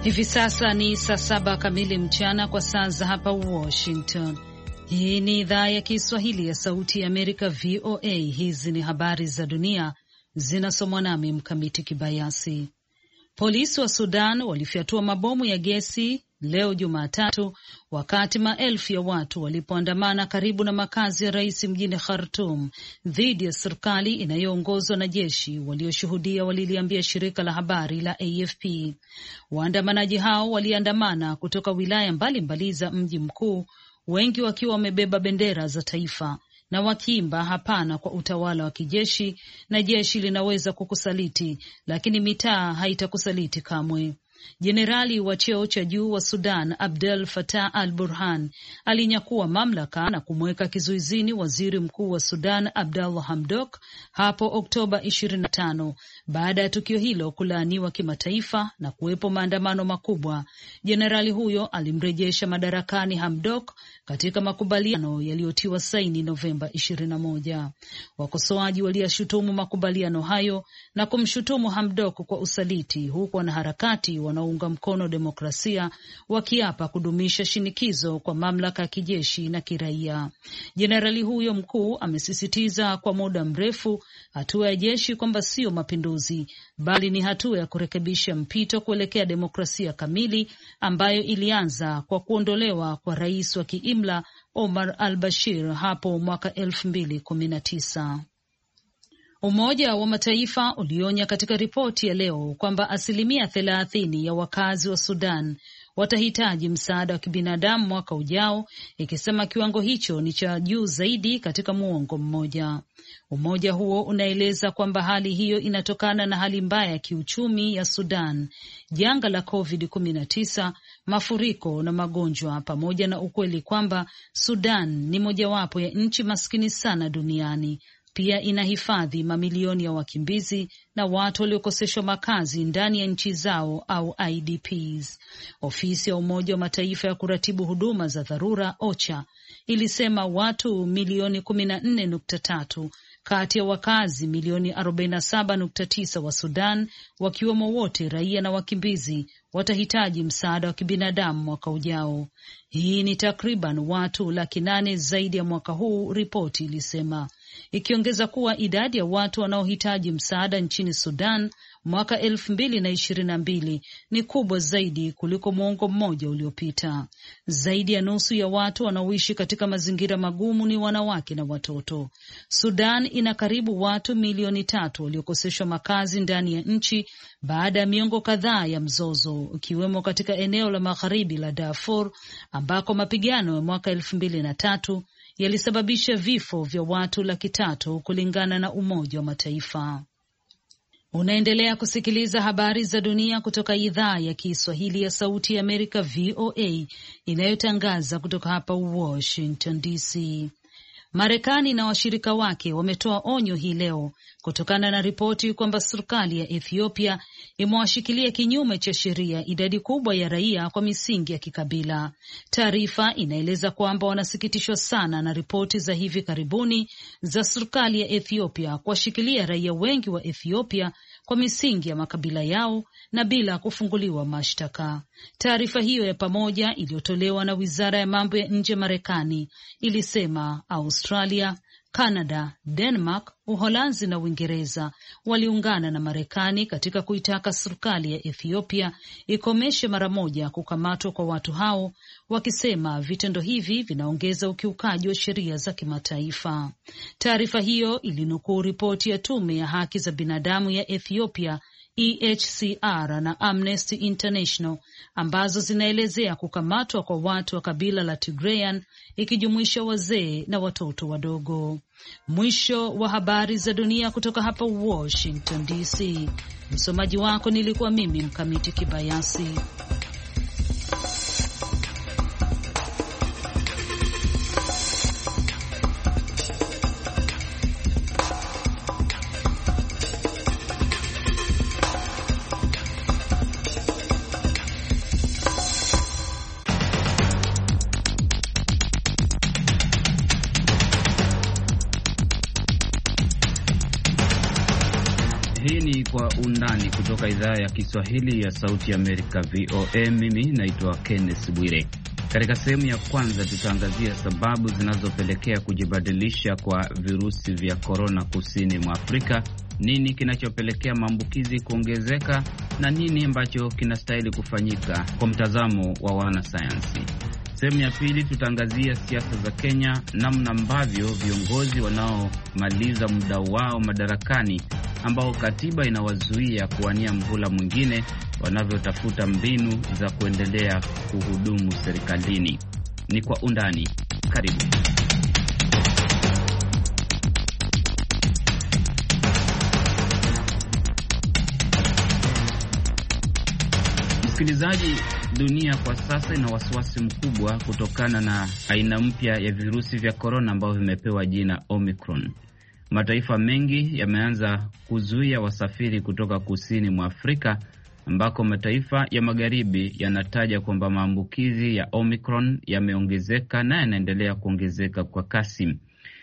Hivi sasa ni saa 7 kamili mchana kwa saa za hapa Washington. Hii ni idhaa ya Kiswahili ya Sauti ya Amerika, VOA. Hizi ni habari za dunia zinasomwa nami Mkamiti Kibayasi. Polisi wa Sudan walifyatua mabomu ya gesi leo Jumatatu wakati maelfu ya watu walipoandamana karibu na makazi ya rais mjini Khartoum dhidi ya serikali inayoongozwa na jeshi. Walioshuhudia waliliambia shirika la habari la AFP. Waandamanaji hao waliandamana kutoka wilaya mbalimbali za mji mkuu, wengi wakiwa wamebeba bendera za taifa na wakiimba hapana kwa utawala wa kijeshi, na jeshi linaweza kukusaliti lakini mitaa haitakusaliti kamwe. Jenerali wa cheo cha juu wa Sudan Abdel Fattah al-Burhan alinyakua mamlaka na kumweka kizuizini waziri mkuu wa Sudan Abdallah Hamdok hapo Oktoba 25 baada ya tukio hilo kulaaniwa kimataifa na kuwepo maandamano makubwa. Jenerali huyo alimrejesha madarakani Hamdok katika makubaliano yaliyotiwa saini Novemba 21. Wakosoaji waliyashutumu makubaliano hayo na kumshutumu Hamdok kwa usaliti, huku wanaharakati wanaunga mkono demokrasia wakiapa kudumisha shinikizo kwa mamlaka ya kijeshi na kiraia. Jenerali huyo mkuu amesisitiza kwa muda mrefu hatua ya jeshi kwamba sio mapinduzi bali ni hatua ya kurekebisha mpito kuelekea demokrasia kamili ambayo ilianza kwa kuondolewa kwa rais wa kiimla Omar al-Bashir hapo mwaka 2019. Umoja wa Mataifa ulionya katika ripoti ya leo kwamba 30% ya wakazi wa Sudan watahitaji msaada wa kibinadamu mwaka ujao, ikisema kiwango hicho ni cha juu zaidi katika muongo mmoja. Umoja huo unaeleza kwamba hali hiyo inatokana na hali mbaya ya kiuchumi ya Sudan, janga la COVID-19, mafuriko na magonjwa, pamoja na ukweli kwamba Sudan ni mojawapo ya nchi maskini sana duniani. Pia inahifadhi mamilioni ya wakimbizi na watu waliokoseshwa makazi ndani ya nchi zao au IDPs. Ofisi ya Umoja wa Mataifa ya kuratibu huduma za dharura OCHA ilisema watu milioni 14.3 kati ya wakazi milioni 47.9 wa Sudan, wakiwemo wote raia na wakimbizi, watahitaji msaada wa kibinadamu mwaka ujao. Hii ni takriban watu 800,000 zaidi ya mwaka huu, ripoti ilisema, ikiongeza kuwa idadi ya watu wanaohitaji msaada nchini Sudan mwaka 2022 ni kubwa zaidi kuliko muongo mmoja uliopita. Zaidi ya nusu ya watu wanaoishi katika mazingira magumu ni wanawake na watoto. Sudan ina karibu watu milioni 3 waliokoseshwa makazi ndani ya nchi baada ya miongo kadhaa ya mzozo, ikiwemo katika eneo la magharibi la Darfur ambako mapigano ya mwaka 2003 yalisababisha vifo vya watu 300,000 kulingana na Umoja wa Mataifa. Unaendelea kusikiliza habari za dunia kutoka idhaa ya Kiswahili ya Sauti ya Amerika, VOA, inayotangaza kutoka hapa Washington DC. Marekani na washirika wake wametoa onyo hii leo kutokana na ripoti kwamba serikali ya Ethiopia imewashikilia kinyume cha sheria idadi kubwa ya raia kwa misingi ya kikabila. Taarifa inaeleza kwamba wanasikitishwa sana na ripoti za hivi karibuni za serikali ya Ethiopia kuwashikilia raia wengi wa Ethiopia kwa misingi ya makabila yao na bila kufunguliwa mashtaka. Taarifa hiyo ya pamoja iliyotolewa na Wizara ya Mambo ya Nje Marekani ilisema Australia, Canada, Denmark, Uholanzi na Uingereza waliungana na Marekani katika kuitaka serikali ya Ethiopia ikomeshe mara moja kukamatwa kwa watu hao, wakisema vitendo hivi vinaongeza ukiukaji wa sheria za kimataifa. Taarifa hiyo ilinukuu ripoti ya Tume ya Haki za Binadamu ya Ethiopia EHCR na Amnesty International ambazo zinaelezea kukamatwa kwa watu wa kabila la Tigrayan, ikijumuisha wazee na watoto wadogo. Mwisho wa habari za dunia kutoka hapa Washington DC. Msomaji wako nilikuwa mimi Mkamiti Kibayasi. Kwa undani Undani kutoka idhaa ya Kiswahili ya Sauti ya Amerika, VOA. Mimi naitwa Kenneth Bwire. Katika sehemu ya kwanza tutaangazia sababu zinazopelekea kujibadilisha kwa virusi vya korona kusini mwa Afrika, nini kinachopelekea maambukizi kuongezeka na nini ambacho kinastahili kufanyika kwa mtazamo wa wanasayansi. Sehemu ya pili tutaangazia siasa za Kenya, namna ambavyo viongozi wanaomaliza muda wao madarakani ambao katiba inawazuia kuwania mhula mwingine wanavyotafuta mbinu za kuendelea kuhudumu serikalini. Ni kwa undani. Karibu. Msikilizaji, dunia kwa sasa ina wasiwasi mkubwa kutokana na aina mpya ya virusi vya korona ambavyo vimepewa jina Omicron. Mataifa mengi yameanza kuzuia wasafiri kutoka kusini mwa Afrika, ambako mataifa ya magharibi yanataja kwamba maambukizi ya Omicron yameongezeka na yanaendelea kuongezeka kwa kasi.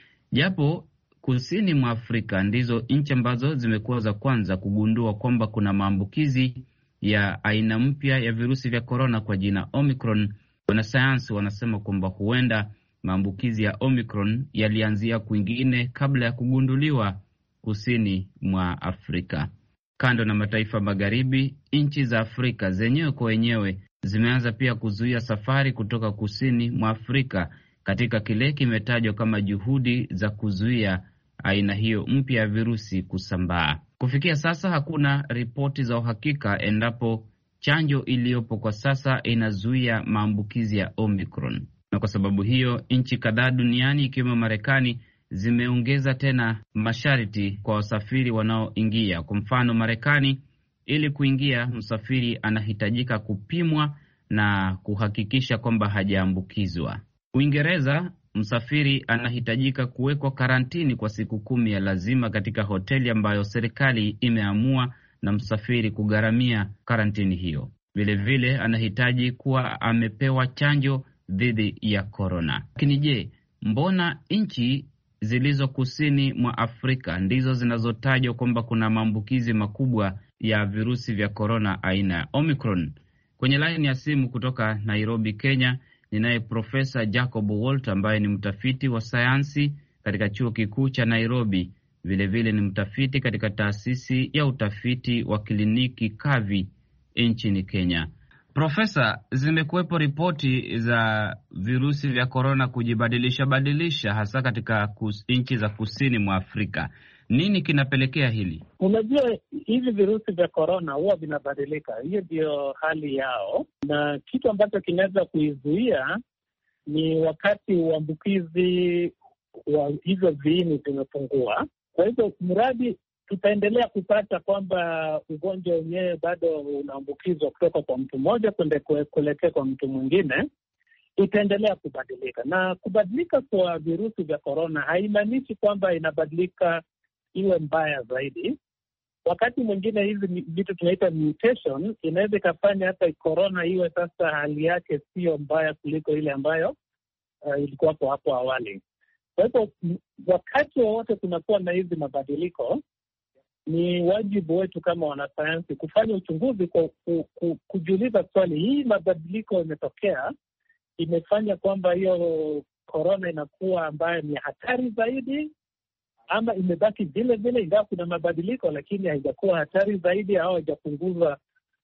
Japo kusini mwa Afrika ndizo nchi ambazo zimekuwa za kwanza kugundua kwamba kuna maambukizi ya aina mpya ya virusi vya korona kwa jina Omicron, wanasayansi wanasema kwamba huenda maambukizi ya Omicron yalianzia kwingine kabla ya kugunduliwa kusini mwa Afrika. Kando na mataifa magharibi, nchi za Afrika zenyewe kwa wenyewe zimeanza pia kuzuia safari kutoka kusini mwa Afrika katika kile kimetajwa kama juhudi za kuzuia aina hiyo mpya ya virusi kusambaa. Kufikia sasa hakuna ripoti za uhakika endapo chanjo iliyopo kwa sasa inazuia maambukizi ya Omicron. Na kwa sababu hiyo, nchi kadhaa duniani ikiwemo Marekani zimeongeza tena masharti kwa wasafiri wanaoingia. Kwa mfano, Marekani, ili kuingia msafiri anahitajika kupimwa na kuhakikisha kwamba hajaambukizwa. Uingereza, msafiri anahitajika kuwekwa karantini kwa siku 10 ya lazima katika hoteli ambayo serikali imeamua na msafiri kugharamia karantini hiyo. Vilevile anahitaji kuwa amepewa chanjo dhidi ya korona. Lakini je, mbona nchi zilizo kusini mwa Afrika ndizo zinazotajwa kwamba kuna maambukizi makubwa ya virusi vya korona aina ya Omicron? Kwenye laini ya simu kutoka Nairobi, Kenya, ninaye Profesa Jacob Wolt ambaye ni mtafiti wa sayansi katika chuo kikuu cha Nairobi. Vilevile ni mtafiti katika taasisi ya utafiti wa kliniki Kavi nchini Kenya. Profesa, zimekuwepo ripoti za virusi vya korona kujibadilisha hasa katika nchi za kusini mwa Afrika. Nini kinapelekea hili? Unajua, hivi virusi vya korona huwa vinabadilika. Hiyo ndio hali yao, na kitu ambacho kinaweza kuizuia ni wakati uambukizi wa hivyo viini vimepungua. Kwa hivyo mradi tutaendelea kupata kwamba ugonjwa wenyewe bado unaambukizwa kutoka kwa mtu mmoja kuelekea kwa mtu mwingine, itaendelea kubadilika. Na kubadilika kwa virusi vya korona haimaanishi kwamba inabadilika iwe mbaya zaidi. Wakati mwingine hizi vitu tunaita mutation inaweza ikafanya hata korona iwe sasa hali yake sio mbaya kuliko ile ambayo ilikuwa hapo awali. Kwa hivyo wakati wowote kunakuwa na hizi mabadiliko, ni wajibu wetu kama wanasayansi kufanya uchunguzi kwa kujiuliza swali, hii mabadiliko imetokea imefanya kwamba hiyo korona inakuwa ambayo ni hatari zaidi, ama imebaki vile vile ingawa kuna mabadiliko lakini haijakuwa hatari zaidi au haijapunguza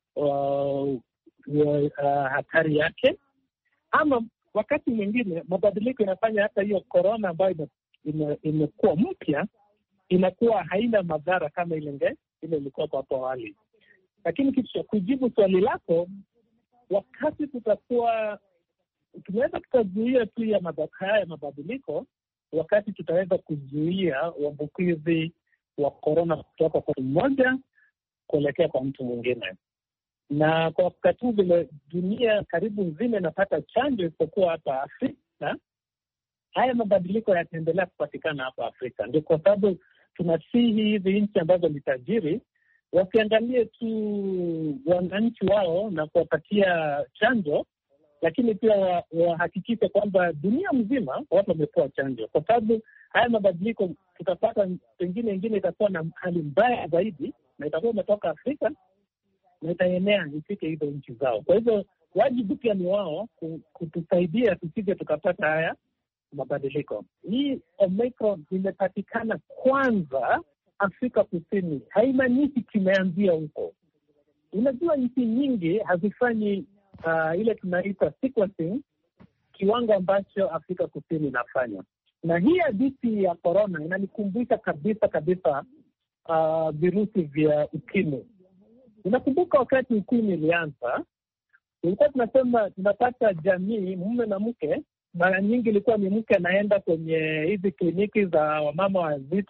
hatari yake, ama wakati mwingine mabadiliko inafanya hata hiyo korona ambayo imekuwa mpya inakuwa haina madhara kama ile ilikuwa hapo awali. Lakini kitu cha kujibu swali lako, wakati tunaweza tukazuia tu ya mabadiliko, wakati tutaweza kuzuia uambukizi wa korona kutoka kwa mtu mmoja kuelekea kwa mtu mwingine. Na kwa wakati huu vile dunia karibu nzima inapata chanjo isipokuwa hapa Afrika, haya mabadiliko yataendelea kupatikana hapa Afrika. Ndio kwa sababu tunasihi hizi nchi ambazo ni tajiri wasiangalie tu wananchi wao na kuwapatia chanjo, lakini pia wahakikishe kwamba dunia mzima watu wamepewa chanjo, kwa sababu haya mabadiliko tutapata pengine ingine itakuwa na hali mbaya zaidi, na itakuwa imetoka Afrika na itaenea ifike hizo nchi zao. Kwa hivyo wajibu pia ni wao kutusaidia tusije tukapata haya mabadiliko. Hii Omicron imepatikana kwanza Afrika Kusini, haimaanishi kimeanzia huko. Unajua nchi nyingi hazifanyi ile tunaita sequencing kiwango ambacho Afrika Kusini inafanya. Na hii hadithi ya corona inanikumbusha kabisa virusi vya ukimwi. Unakumbuka wakati ukimwi ilianza, tulikuwa tunasema tunapata jamii, mume na mke, mara nyingi ilikuwa ni mke anaenda kwenye hizi kliniki za wamama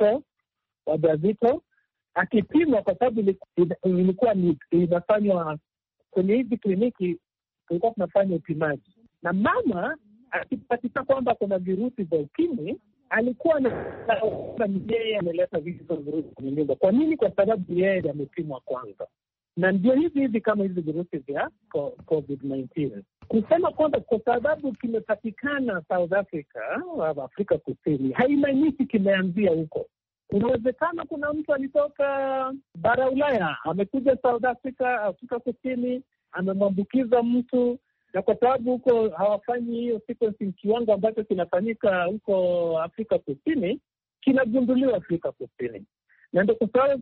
wajawazito akipimwa, kwa sababu ilikuwa inafanywa kwenye hizi kliniki, tulikuwa tunafanya upimaji. Na mama akipatikana kwamba kuna virusi vya ukimwi, alikuwa na yeye ameleta virusi kwenye nyumba. Kwa nini? Kwa sababu yeye amepimwa kwanza. Na ndio hivi kama hizi virusi vya COVID-19. Kusema kwamba kwa sababu kimepatikana South Africa, Afrika Kusini, haimaanishi kimeanzia huko. Unawezekana kuna mtu alitoka bara Ulaya, amekuja South Africa, Afrika Kusini, amemwambukiza mtu, na kwa sababu huko hawafanyi hiyo sequencing kiwango ambacho kinafanyika huko Afrika Kusini, kinagunduliwa Afrika Kusini. Na ndio kwa sababu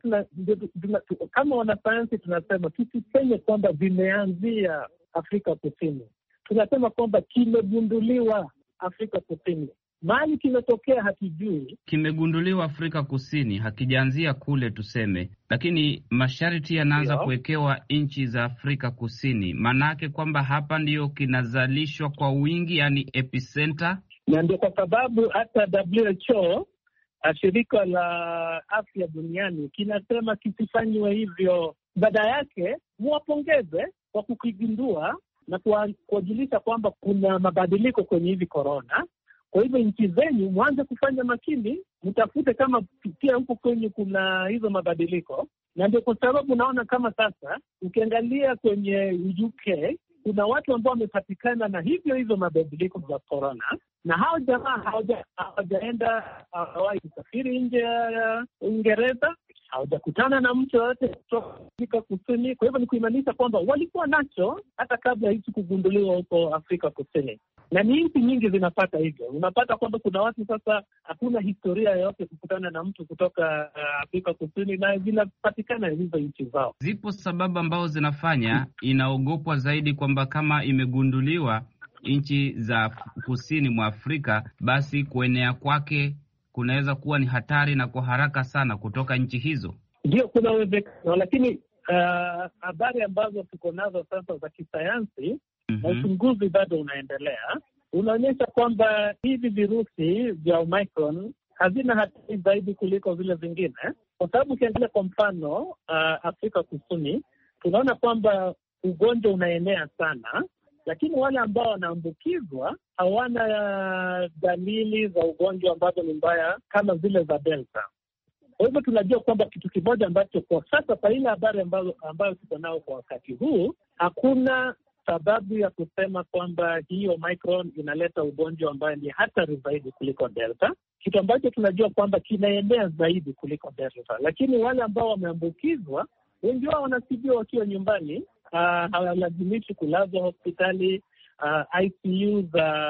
kama wanasayansi tunasema tusiseme kwamba vimeanzia Afrika Kusini. Tunasema kwamba kimegunduliwa Afrika Kusini. Mahali kimetokea hatujui. Kimegunduliwa Afrika Kusini, hakijaanzia kule tuseme, lakini masharti yanaanza kuwekewa nchi za Afrika Kusini. Manake kwamba hapa ndio kinazalishwa kwa wingi, yani epicenter. Na ndio kwa sababu hata WHO, shirika la afya duniani, kinasema kisifanywe hivyo. Baada yake muwapongeze kwa kukigundua na kuwajulisha kwamba kuna mabadiliko kwenye hivi corona. Kwa hivyo nchi zenyu mwanze kufanya makini, mtafute kama pia huko kwenye kuna hizo mabadiliko. Na ndio kwa sababu naona kama sasa ukiangalia kwenye UK kuna watu ambao wamepatikana na hizo mabadiliko za corona, na hao jamaa hawajaenda, hawajawahi kusafiri nje ya Uingereza, hawajakutana na mtu yoyote kutoka Afrika Kusini. Kwa hivyo ni kuimanisha kwamba walikuwa nacho hata kabla hichi kugunduliwa huko Afrika Kusini. Na ni nchi nyingi zinapata hivyo. Unapata kwamba kuna watu sasa hakuna historia yoyote kukutana na mtu kutoka Afrika Kusini, na zinapatikana hizo nchi zao. Zipo sababu ambazo zinafanya inaogopwa zaidi kwamba kama imegunduliwa nchi za kusini mwa Afrika, basi kuenea kwake kunaweza kuwa ni hatari na kwa haraka sana kutoka nchi hizo. Ndio, kuna uwezekano, lakini habari ambazo tuko nazo sasa za kisayansi na uchunguzi bado unaendelea, unaonyesha kwamba hivi virusi vya Omicron hazina hatari zaidi kuliko vile vingine, kwa sababu ukiangalia kwa mfano Afrika Kusini, tunaona kwamba ugonjwa unaenea sana, lakini wale ambao wanaambukizwa hawana dalili za ugonjwa ambazo ni mbaya kama zile za Delta. Kwa hivyo tunajua kwamba kitu kimoja ambacho kwa sasa, kwa ile habari ambayo tuko nao kwa wakati huu, hakuna sababu ya kusema kwamba hii Omicron inaleta ugonjwa ambayo ni hatari zaidi kuliko Delta. Kitu ambacho tunajua kwamba kinaenea zaidi kuliko Delta, lakini wale ambao wameambukizwa, wengi wao wanatibiwa wakiwa nyumbani, hawalazimishi kulazwa hospitali. ICU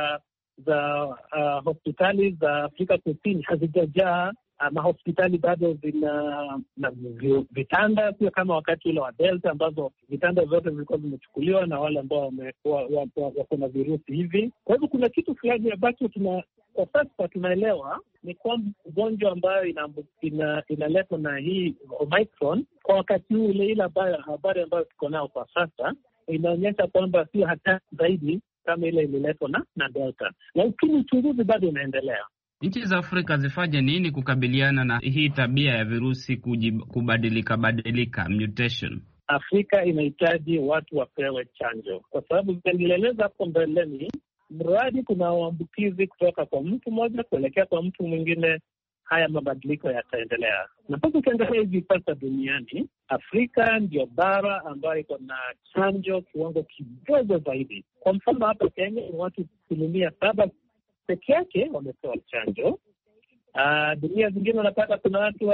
za hospitali za Afrika Kusini hazijajaa. Mahospitali bado zina vitanda, sio kama wakati ule wa Delta ambazo vitanda vyote vilikuwa vimechukuliwa na wale ambao wako na virusi hivi. Kwa hivyo kuna kitu fulani ambacho kwa sasa tunaelewa ni kwamba ugonjwa ambayo inaletwa na hii Omicron kwa wakati huu, ile habari ambayo tuko nao kwa sasa inaonyesha kwamba sio hatari zaidi kama ile ililetwa na Delta, lakini uchunguzi bado unaendelea. Nchi za Afrika zifanye nini kukabiliana na hii tabia ya virusi kubadilika mutation? Afrika inahitaji watu wapewe chanjo, kwa sababu nilieleza hapo mbeleni, mradi kuna uambukizi kutoka kwa mtu mmoja kuelekea kwa mtu mwingine, haya mabadiliko yataendelea. Na mpaka ukiangalia hivi sasa duniani, Afrika ndio bara ambayo iko na chanjo kiwango kidogo zaidi. Kwa mfano hapa Kenya ni watu 7% peke yake wamepewa chanjo. Dunia zingine unapata kuna watu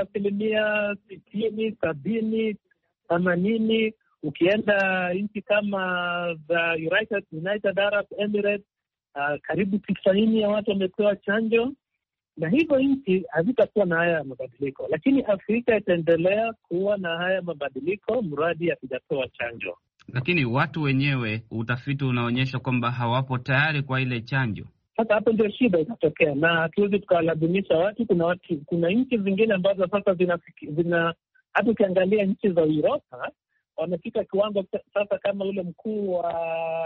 60%, 70%, 80%. Ukienda nchi kama za United Arab Emirates, karibu 90% ya watu wamepewa chanjo. Na hivyo nchi hazitakuwa na haya mabadiliko, lakini Afrika itaendelea kuwa na haya mabadiliko mradi hazijapewa chanjo. Lakini watu wenyewe, utafiti unaonyesha kwamba hawapo tayari kwa ile chanjo. Sasa hapo ndio shida itatokea, na hatuwezi tukawalazimisha watu. Kuna nchi zingine ambazo sasa zina hata ukiangalia nchi za Uropa wamefika kiwango sasa, kama ule mkuu wa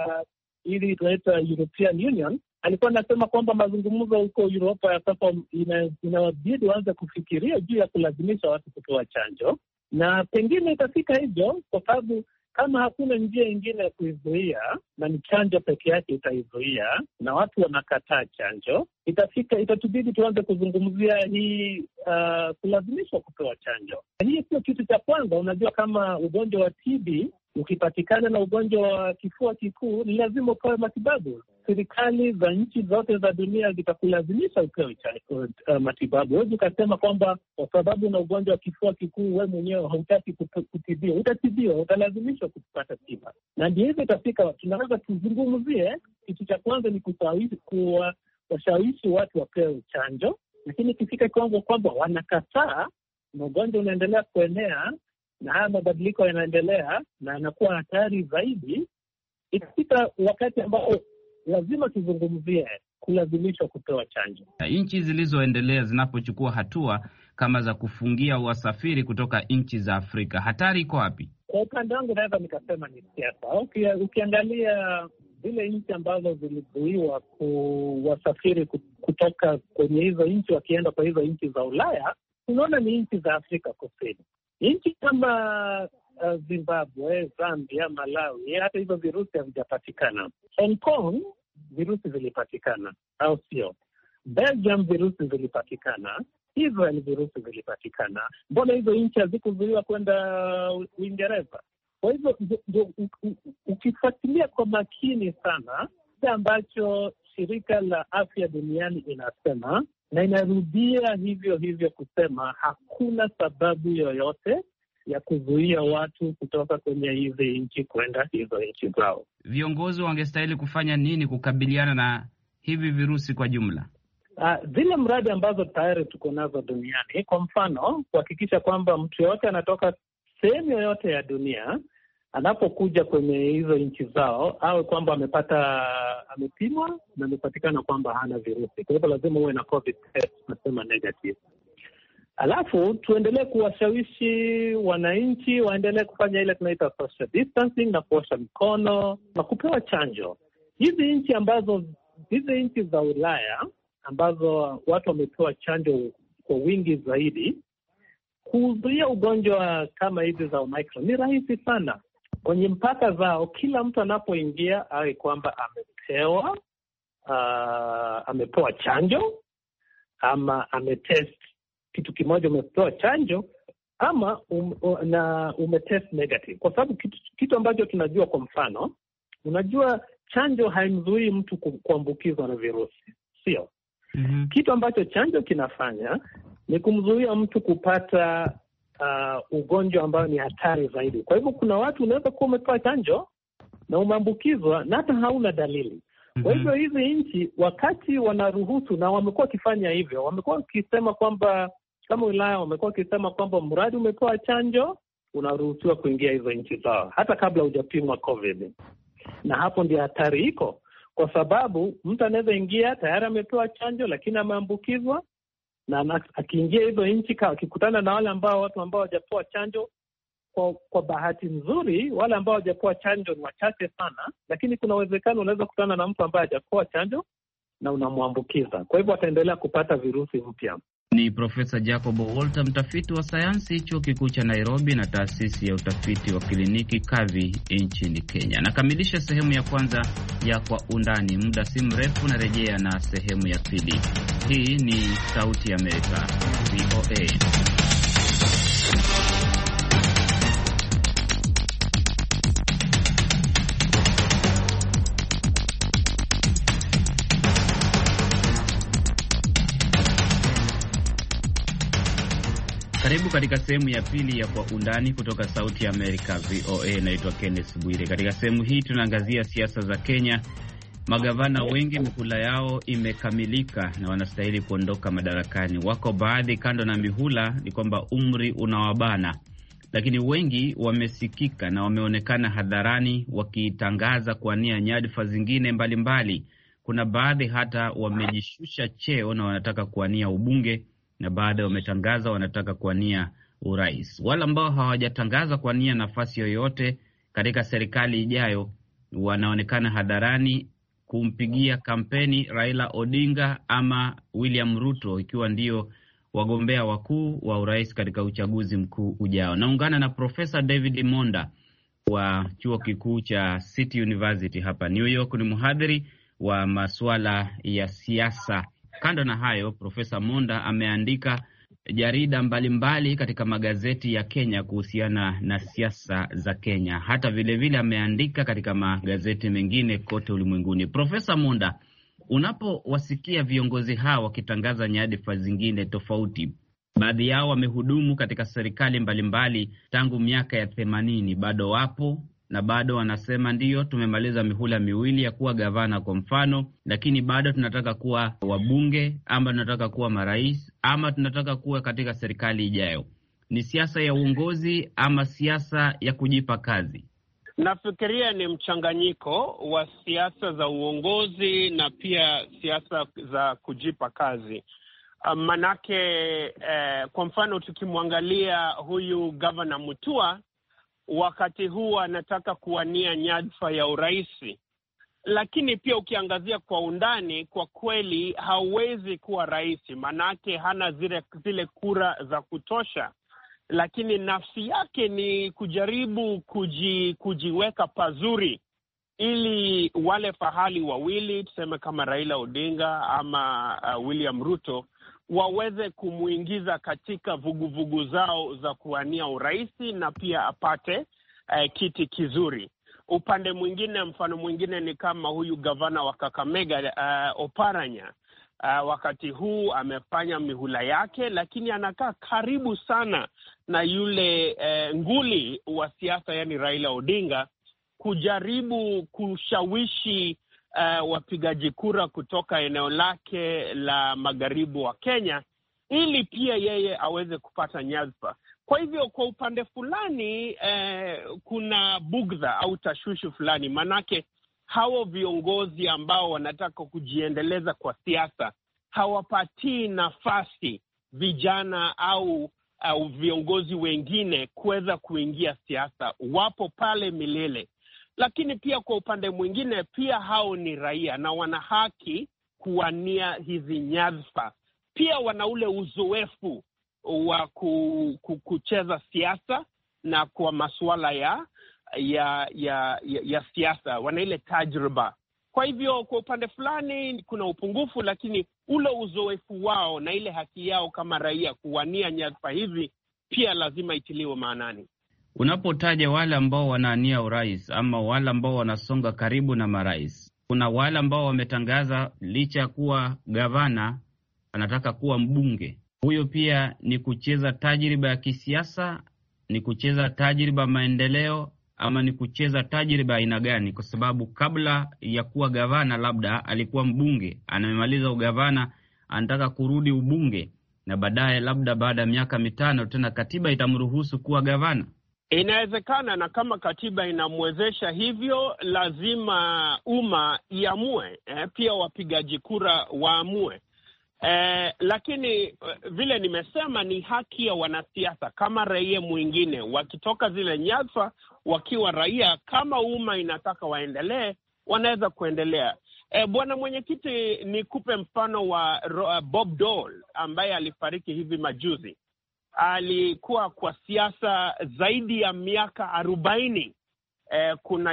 ili tunaita European Union alikuwa anasema kwamba mazungumzo huko Uropa ya sasa inawabidi waanze kufikiria juu ya kulazimisha watu kupewa chanjo, na pengine itafika hivyo, kwa sababu kama hakuna njia ingine ya kuizuia na ni chanjo peke yake itaizuia, na watu wanakataa chanjo, itatubidi tuanze kuzungumzia hii kulazimishwa kupewa chanjo. Hii sio kitu cha kwanza. Unajua, kama ugonjwa wa TB ukipatikana na ugonjwa wa kifua kikuu, ni lazima upewe matibabu. Serikali za nchi zote za dunia zitakulazimisha upewe matibabu. Huwezi ukasema kwamba kwa sababu na ugonjwa wa kifua kikuu wewe mwenyewe hautaki kutibiwa. Utatibiwa, utalazimishwa kupata tiba. Na ndio hivyo itafika, tunaweza tuzungumzie, kitu cha kwanza ni kuwashawishi watu wapewe chanjo, lakini ikifika kiwango kwamba wanakataa na ugonjwa unaendelea kuenea na haya mabadiliko yanaendelea na yanakuwa hatari zaidi, itafika wakati ambao lazima tuzungumzie kulazimishwa kupewa chanjo. Nchi zilizoendelea zinapochukua hatua kama za kufungia wasafiri kutoka nchi za Afrika, hatari iko wapi? Kwa upande wangu naweza nikasema ni siasa. Ukiangalia zile nchi ambazo zilizuiwa kuwasafiri kutoka kwenye hizo nchi wakienda kwa hizo nchi za Ulaya, unaona ni nchi za Afrika Kusini. Nchi kama Zimbabwe, Zambia, Malawi, hata hizo virusi havijapatikana. Hong Kong virusi vilipatikana, au sio? Belgium virusi vilipatikana, Israel virusi vilipatikana. Mbona hizo nchi hazikuzuiwa kwenda Uingereza? Kwa hivyo ukifuatilia kwa makini sana kile ambacho shirika la afya duniani inasema, na inarudia hivyo hivyo kusema hakuna sababu yoyote ya kuzuia watu kutoka kwenye hizi nchi kwenda hizo nchi zao. Viongozi wangestahili kufanya nini kukabiliana na hivi virusi kwa jumla? Zile mradi ambazo tayari tuko nazo duniani, kwa mfano kuhakikisha kwamba mtu yoyote anatoka sehemu yoyote ya dunia anapokuja kwenye hizo nchi zao awe kwamba amepimwa na amepatikana kwamba hana virusi. Kwa hivyo lazima uwe na COVID test, nasema negative. Alafu tuendelee kuwashawishi wananchi waendelee kufanya ile tunaita social distancing na kuosha mikono na kupewa chanjo. Hizi nchi za Ulaya ambazo watu wamepewa chanjo kwa wingi zaidi, kuzuia ugonjwa kama hizi za Omicron ni rahisi sana. Kwenye mpaka zao, kila mtu anapoingia awe kwamba amepewa chanjo ama ametest kitu kimoja, umepewa chanjo ama umetest negative. Kwa sababu kitu ambacho tunajua, kwa mfano, unajua chanjo haimzuii mtu kuambukizwa na virusi, sio? Mm-hmm. Kitu ambacho chanjo kinafanya ni kumzuia mtu kupata ugonjwa ambao ni hatari zaidi. Kwa hivyo kuna watu unaweza kuwa umepewa chanjo na umeambukizwa na hata hauna dalili. Mm-hmm. Kwa hivyo hizi nchi wakati wanaruhusu, na wamekuwa wakifanya hivyo, wamekuwa wakisema kwamba kama Ulaya wamekuwa wakisema kwamba mradi umepewa chanjo unaruhusiwa kuingia hizo nchi zao hata kabla hujapimwa COVID. Na hapo ndio hatari iko, kwa sababu mtu anaweza ingia tayari amepewa chanjo lakini ameambukizwa, na akiingia hizo nchi akikutana na watu ambao hawajapewa chanjo, kwa bahati nzuri wale ambao hawajapewa chanjo ni wachache sana, lakini kuna uwezekano unaweza kukutana na mtu ambaye hajapewa chanjo na unamwambukiza. Kwa hivyo ataendelea kupata virusi mpya. Ni Profesa Jacob Walter, mtafiti wa sayansi chuo kikuu cha Nairobi na taasisi ya utafiti wa kliniki Kavi nchini Kenya. Nakamilisha sehemu ya kwanza ya Kwa Undani. Muda si mrefu narejea na sehemu ya pili. Hii ni Sauti ya Amerika, VOA. Karibu katika sehemu ya pili ya Kwa Undani kutoka Sauti ya Amerika, VOA. Naitwa Kenneth Bwire. Katika sehemu hii tunaangazia siasa za Kenya. Magavana wengi mihula yao imekamilika na wanastahili kuondoka madarakani. Wako baadhi kando na mihula ni kwamba umri unawabana, lakini wengi wamesikika na wameonekana hadharani wakitangaza kuania nyadhifa zingine mbalimbali. Kuna baadhi hata wamejishusha cheo na wanataka kuania ubunge, na baada wametangaza wanataka kuania urais. Wale ambao hawajatangaza kuania nafasi yoyote katika serikali ijayo wanaonekana hadharani kumpigia kampeni Raila Odinga ama William Ruto, ikiwa ndio wagombea wakuu wa urais katika uchaguzi mkuu ujao. Naungana na Profesa David Monda wa chuo kikuu cha City University hapa New York. Ni mhadhiri wa masuala ya siasa. Kando na hayo, Profesa Monda ameandika jarida mbalimbali katika magazeti ya Kenya kuhusiana na siasa za Kenya. Hata vile ameandika katika magazeti mengine kote ulimwenguni. Profesa Monda, unapowasikia viongozi hawa wakitangaza nyadhifa zingine tofauti, baadhi yao wamehudumu katika serikali mbalimbali tangu miaka ya 80, bado wapo na bado wanasema ndiyo, tumemaliza mihula miwili ya kuwa gavana kwa mfano, lakini bado tunataka kuwa wabunge, ama tunataka kuwa marais, ama tunataka kuwa katika serikali ijayo. Ni siasa ya uongozi ama siasa ya kujipa kazi? Nafikiria ni mchanganyiko wa siasa za uongozi na pia siasa za kujipa kazi. Manake kwa mfano tukimwangalia huyu gavana Mutua, wakati huu anataka kuwania nyadhifa ya uraisi, lakini pia ukiangazia kwa undani, kwa kweli hawezi kuwa rais, manake hana zile kura za kutosha. Lakini nafsi yake ni kujaribu kujiweka pazuri, ili wale fahali wawili, tuseme kama Raila Odinga ama William Ruto, waweze kumuingiza katika vuguvugu zao za kuwania uraisi na pia apate kiti kizuri. Upande mwingine, mfano mwingine ni kama huyu gavana wa Kakamega Oparanya. Wakati huu amefanya mihula yake, lakini anakaa karibu sana na yule nguli wa siasa, yani Raila Odinga, kujaribu kushawishi wapigaji kura kutoka eneo lake la magharibi wa Kenya, ili pia yeye aweze kupata nyadhifa. Kwa hivyo kwa upande fulani kuna bugdha au tashwishi fulani, manake hao viongozi ambao wanataka kujiendeleza kwa siasa hawapatii nafasi vijana au viongozi wengine kuweza kuingia siasa. Wapo pale milele. Lakini pia kwa upande mwingine, pia hao ni raia na wana haki kuwania hizi nyadhifa. Pia wana ule uzoefu wa kucheza siasa, na kwa masuala ya siasa wana ile tajriba. Kwa hivyo kwa upande fulani kuna upungufu, lakini ule uzoefu wao na ile haki yao kama raia kuwania nyadhifa hivi pia lazima itiliwe maanani. Unapotaja wale ambao wanaania urais ama wale ambao wanasonga karibu na marais, kuna wale ambao wametangaza licha kuwa gavana anataka kuwa mbunge. Huyo pia ni kucheza tajriba ya kisiasa, ni kucheza tajriba maendeleo, ama ni kucheza tajriba aina gani? Kwa sababu kabla ya kuwa gavana labda alikuwa mbunge, anamaliza ugavana, anataka kurudi ubunge, na baadaye labda baada ya miaka 5 tena katiba itamruhusu kuwa gavana. Inawezekana, na kama katiba inamwezesha hivyo, lazima umma iamue, pia wapigaji kura waamue. Lakini vile nimesema, ni haki ya wanasiasa kama raia mwingine, wakitoka zile nyadhifa wakiwa raia, kama umma inataka waendelee, wanaweza kuendelea. Bwana mwenyekiti, nikupe mfano wa Bob Dole ambaye alifariki hivi majuzi. Alikuwa kwa siasa zaidi ya miaka 40. Kuna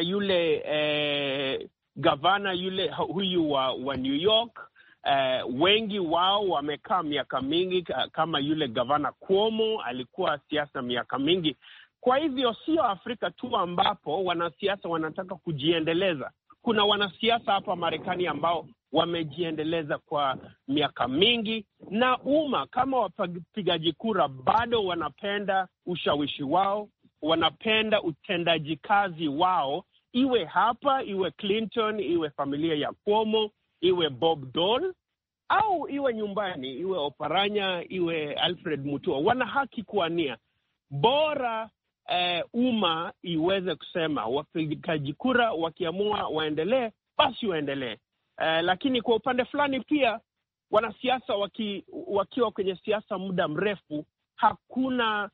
yule gavana huyu wa New York, wengi wao wamekaa miaka mingi, kama yule gavana Cuomo alikuwa siasa miaka mingi. Kwa hivyo sio Afrika tu ambapo wanasiasa wanataka kujiendeleza. Kuna wanasiasa hapa Marekani ambao wamejiendeleza kwa miaka mingi, na umma kama wapigaji kura bado wanapenda ushawishi wao, wanapenda utendaji kazi wao, iwe hapa, iwe Clinton, iwe familia ya Cuomo, iwe Bob Dole, au iwe nyumbani, iwe Oparanya, iwe Alfred Mutua. Wana haki kuania. Bora umma iweze kusema wapigaji kura wakiamua waendelee, basi waendelee. Lakini kwa upande fulani pia wanasiasa wakiwa kwenye siasa muda mrefu, hakuna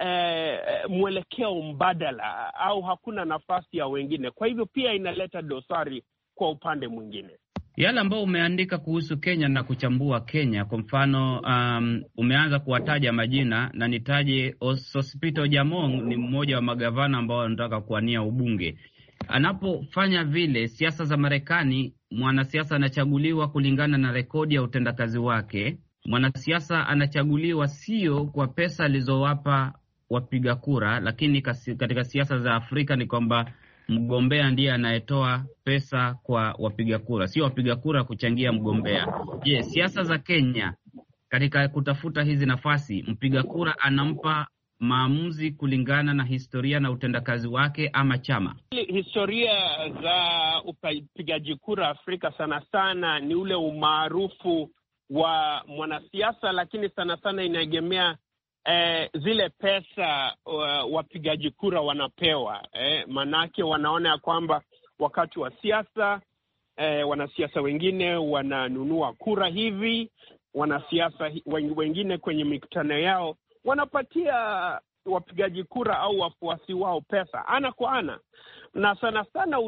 mwelekeo mbadala au hakuna nafasi ya wengine. Kwa hivyo pia inaleta dosari kwa upande mwingine. Yale ambao umeandika kuhusu Kenya na kuchambua Kenya, kwa mfano umeanza kuwataja majina, na nitaje Sospeter Ojaamong, ni mmoja wa magavana ambao wanataka kuwania ubunge. Anapofanya vile, siasa za Marekani, mwanasiasa anachaguliwa kulingana na rekodi ya utendakazi wake. Mwanasiasa anachaguliwa sio kwa pesa alizowapa wapiga kura, lakini katika siasa za Afrika ni kwamba mgombea ndiye anayetoa pesa kwa wapiga kura, sio wapiga kura kuchangia mgombea. Je, siasa za Kenya katika kutafuta hizi nafasi, mpiga kura anampa maamuzi kulingana na historia na utendakazi wake ama chama? Historia za upigaji kura Afrika sana sana ni ule umaarufu wa mwanasiasa, lakini sana sana inaegemea zile pesa wapigaji kura wanapewa. Manake wanaona ya kwamba wakati wa siasa wanasiasa wengine wananunua kura hivi, wanasiasa wengine kwenye mikutano yao wanapatia wapigaji kura au wafuasi wao pesa ana kwa ana. Na sana sana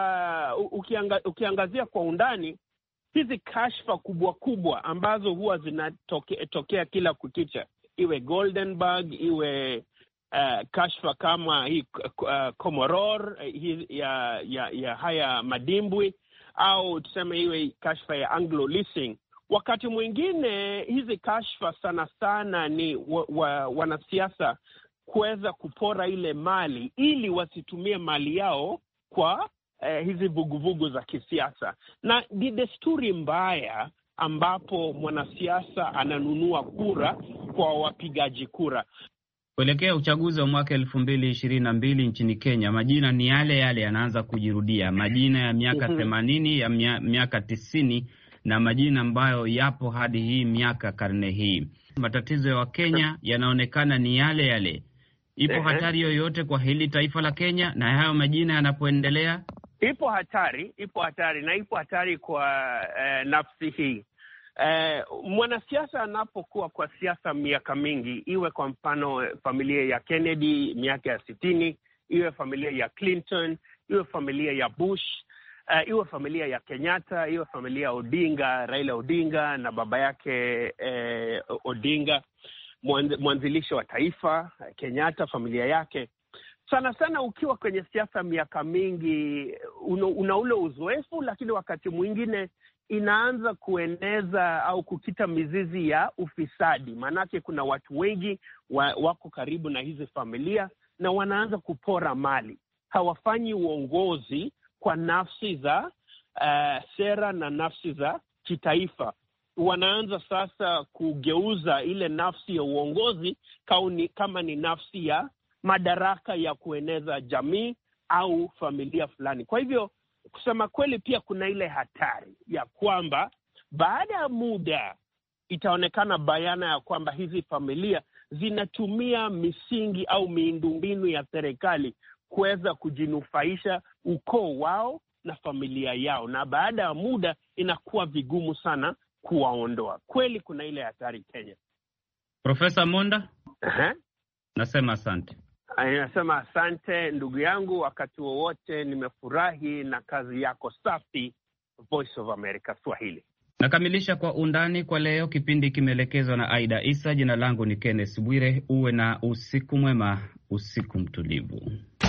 ukiangazia kwa undani hizi kashfa kubwa kubwa ambazo huwa zinatokea kila kukicha, iwe Goldenberg, iwe kashfa kama hii Komoror ya haya madimbwi, au tuseme iwe kashfa ya Anglo Leasing. Wakati mwingine hizi kashfa sana sana ni wanasiasa kuweza kupora ile mali ili wasitumie mali yao kwa hizi vuguvugu za kisiasa. Na ni desturi mbaya ambapo mwanasiasa ananunua kura kwa wapigaji kura. Kuelekea uchaguzi wa mwaka 2022 nchini Kenya, majina ni yale yale yanaanza kujirudia, majina ya miaka 80, ya miaka 90, na majina ambayo yapo hadi hii miaka karne hii. Matatizo ya Wakenya yanaonekana ni yale yale. Ipo hatari yoyote kwa hili taifa la Kenya na hayo majina yanapoendelea? Ipo hatari na ipo hatari kwa nafsi hii. Mwanasiasa anapokuwa kwa siasa miaka mingi, iwe kwa mfano familia ya Kennedy miaka ya 60, iwe familia ya Clinton, iwe familia ya Bush, iwe familia ya Kenyatta, iwe familia ya Odinga, Raila Odinga na baba yake Odinga, mwanzilishi wa taifa, Kenyatta, familia yake. Sana sana ukiwa kwenye siasa miaka mingi, una ule uzoefu, lakini wakati mwingine inaanza kueneza au kukita mizizi ya ufisadi. Maanake kuna watu wengi wako karibu na hizi familia na wanaanza kupora mali. Hawafanyi uongozi kwa nafsi za sera na nafsi za kitaifa. Wanaanza sasa kugeuza ile nafsi ya uongozi kama ni nafsi ya madaraka ya kueneza jamii au familia fulani. Kwa hivyo kusema kweli, pia kuna ile hatari ya kwamba baada ya muda itaonekana bayana ya kwamba hizi familia zinatumia misingi au miundombinu ya serikali kuweza kujinufaisha ukoo wao na familia yao, na baada ya muda inakuwa vigumu sana kuwaondoa. Kweli kuna ile hatari Kenya. Profesa Monda? Nasema asante. Nasema asante ndugu yangu, wakati wowote. Nimefurahi na kazi yako safi Voice of America Swahili. Nakamilisha Kwa Undani kwa leo. Kipindi kimeelekezwa na Aida Isa. Jina langu ni Kenneth Bwire. Uwe na usiku mwema, usiku mtulivu.